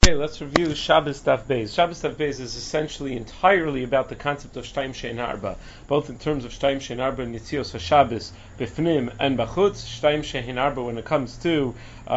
Okay, let's review Shabbos Daf Beis. Shabbos Daf Beis is essentially entirely about the concept of Shtaim Shein Arba, both in terms of Shtaim Shein Arba and Yitzios HaShabbos, Bifnim and Bachutz. Shtaim Shein Arba when it comes to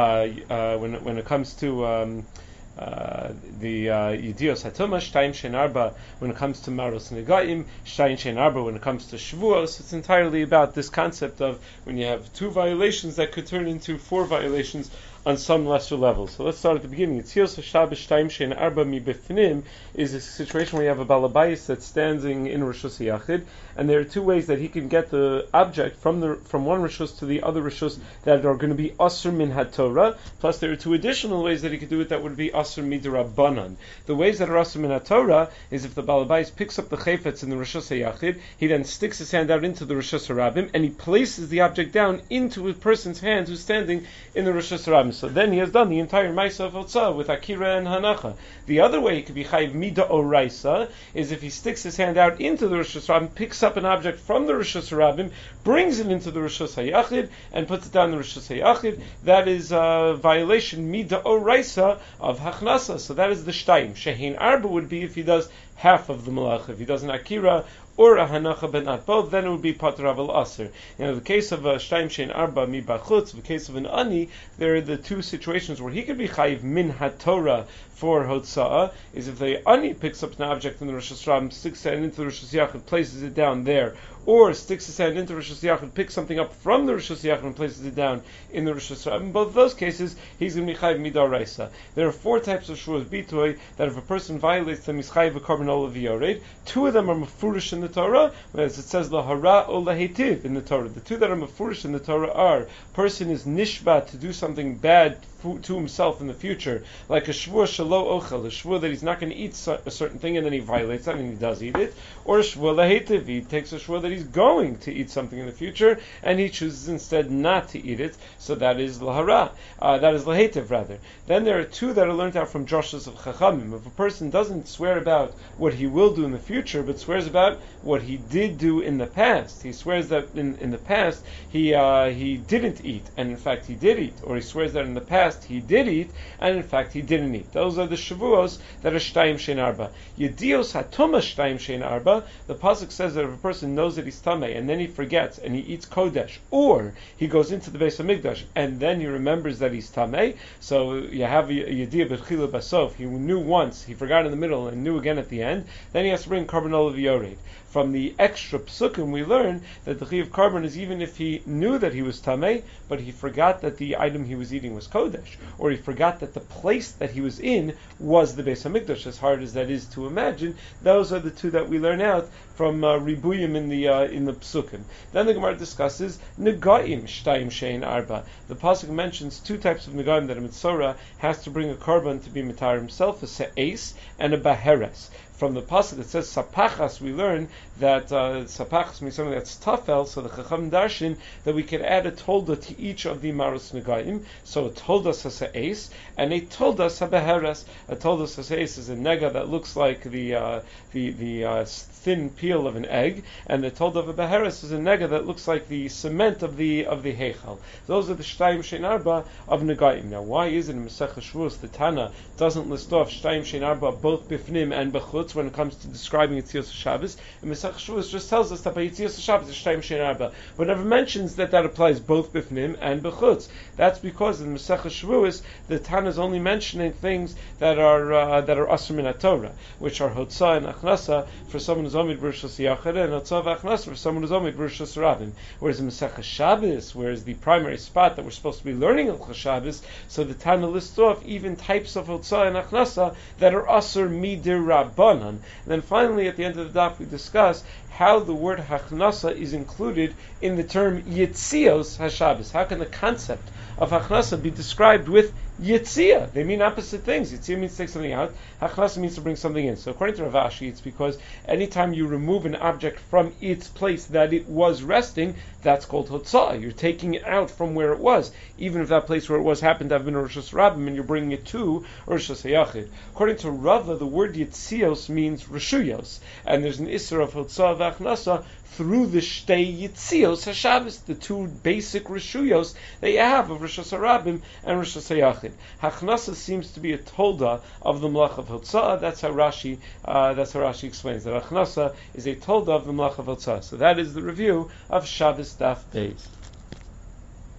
the Yedios HaTumah, Shtaim Shein Arba when it comes to Maros Negaim, Shtaim Shein Arba when it comes to Shavuos. It's entirely about this concept of when you have two violations that could turn into four violations on some lesser levels. So let's start at the beginning. Yitzios HaShabbos Shtaim Shein Arba Mi Bifnim is a situation where you have a Balabayis that's standing in Rishus Yachid, and there are two ways that he can get the object from one Rishus to the other Rishus that are going to be Asr Min HaTorah, plus there are two additional ways that he could do it that would be Asr Midrabbanan. The ways that are Asr Min HaTorah is if the Balabayis picks up the Chayfetz in the Rishus Yachid, he then sticks his hand out into the Rishus Harabim, and he places the object down into a person's hand who's standing in the Rishus Harabim. So then he has done the entire Maisa of Hotzah with Akira and Hanacha. The other way he could be Chayiv Mida Oraisa is if he sticks his hand out into the Rishus Harabim, picks up an object from the Rishus Harabim, brings it into the Rishus Hayachid, and puts it down in the Rishus Hayachid. That is a violation Mida Oraisa of Hachnasa. So that is the Shtaim. Shehin Arba would be if he does half of the Malach. If he does an Akira or a Hanacha but not both, then it would be Pater Aval Aser. In the case of a Shtaim Shein Arba Mi Bachutz, in the case of an Ani, there are the two situations where he could be Chayiv Min HaTorah for Hotza'ah, is if the Ani picks up an object in the Rosh Hashanah, sticks it into the Rosh Hashanah, places it down there, or sticks his hand into Rosh Hashanah, picks something up from the Rosh Hashanah and places it down in the Rosh Hashanah. In both of those cases, he's going to be Chayiv Midar Raisa. There are four types of Shuas Bitoy that if a person violates them, he's Chayiv a Korban Olav Yored. Two of them are Mefurish in the Torah, whereas it says Lahara or Lahetiv in the Torah. The two that are Mefurish in the Torah are, person is Nishba to do something bad to himself in the future, like a shvur shelo ochel, a shvur that he's not going to eat a certain thing and then he violates that and he does eat it, or a shvur lahetiv, he takes a shvur that he's going to eat something in the future and he chooses instead not to eat it, so that is lahara, that is lahetiv rather. Then there are two that are learned out from drashas of Chachamim. If a person doesn't swear about what he will do in the future, but swears about what he did do in the past, he swears that in the past he didn't eat, and in fact he did eat, or he swears that in the past he did eat, and in fact he didn't eat. Those are the shavuos that are Shtaim Shein Arba. Yedios HaTumah Shtaim Shein Arba, the pasuk says that if a person knows that he's tamei and then he forgets and he eats kodesh, or he goes into the Beis Hamikdash and then he remembers that he's tamei, so you have Yediyah B'Tchila Basof, he knew once, he forgot in the middle and knew again at the end, then he has to bring Korban Olav Yored. From the extra psukim we learn that the Chiyuv Korban is even if he knew that he was tamei, but he forgot that the item he was eating was kodesh, or he forgot that the place that he was in was the Beis Hamikdash, as hard as that is to imagine. Those are the two that we learn out from Ribuyim in the psukim. Then the Gemara discusses Negaim Shtaim Shein Arba. The pasuk mentions two types of Negaim that a Mitzorah has to bring a korban to be mitar himself, a se'es and a baheres. From the pasuk that says sapachas, we learn that sapachas means something that's tafel, so the Chacham Darshan that we could add a tolda to each of the maros negaim. So a tolda saseis and a tolda sabeheres. A tolda saseis is a nega that looks like the thin peel of an egg, and the tolda of a beheres is a nega that looks like the cement of the heichal. Those are the Shtaim Shein Arba of negaim. Now, why is it in Masechah Shavuos the Tana doesn't list off Shtaim Shein Arba both bifnim and bechutz when it comes to describing Yitzios HaShabbos? And Masechah Shavuos just tells us that by Yitzios HaShabbos is Shtaim Shein Arba, but never mentions that applies both bifnim and bechutz. That's because in Masechah Shavuos the Tana is only mentioning things that are Asr Min HaTorah, which are Hotzah and Achnasa for someone who's Omid B'Rishus Yachid, and Hotzah Achnasa for someone who's Omid B'Rishus Rabim. Whereas in Masechah Shabbos, whereas the primary spot that we're supposed to be learning in Shabbos, so the Tana lists off even types of Hotzah and Achnasa that are Asr Midir Rabbanan. And then finally, at the end of the daf, we discuss how the word Hachnasa is included in the term Yitzios HaShabbos. How can the concept of Hachnasa be described with Yitzia? They mean opposite things. Yitzia means to take something out. Hachnasa means to bring something in. So according to Rav Ashi, it's because anytime you remove an object from its place that it was resting, that's called Hotzah. You're taking it out from where it was, even if that place where it was happened to have been Rosh Hashanah, and you're bringing it to Rosh Hashanah. According to Rava, the word Yitzios means Reshuyos, and there's an Isser of Hotzah v'Achnasa through the Shtei Yitzios HaShabbos, the two basic Reshuyos that you have of Rosh Hashanah and Rosh Hashanah. yachid. Hachnasa seems to be a tolda of the Melach of Hotzah. That's how Rashi explains that Hachnasa is a tolda of the Melach of Hotzah. So that is the review of Shabbos Daf Beis.